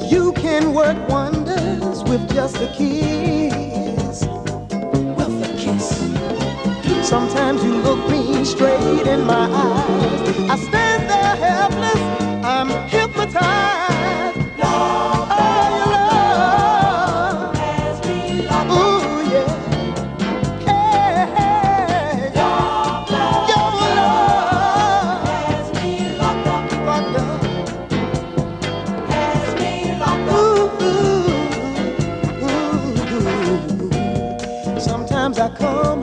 You can work wonders with just a kiss. With a kiss. Sometimes you look me straight in my eyes. I stand there helpless. I'm hypnotized. Love, oh, your love has me locked up. Ooh, yeah. Hey, hey. Your love has me locked up. Locked up. Has me locked up. Ooh, ooh, ooh, ooh. Sometimes I come